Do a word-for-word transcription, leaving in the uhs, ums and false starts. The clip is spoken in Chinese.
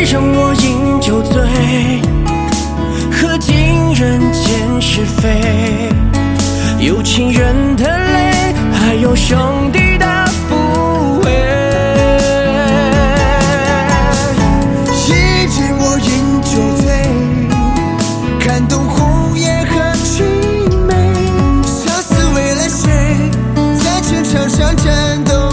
让我饮酒醉，喝尽人间是非，有情人的泪，还有兄弟的抚慰。 一见我饮酒醉，看懂红颜和青梅，相思为了谁，在chiến场上战斗。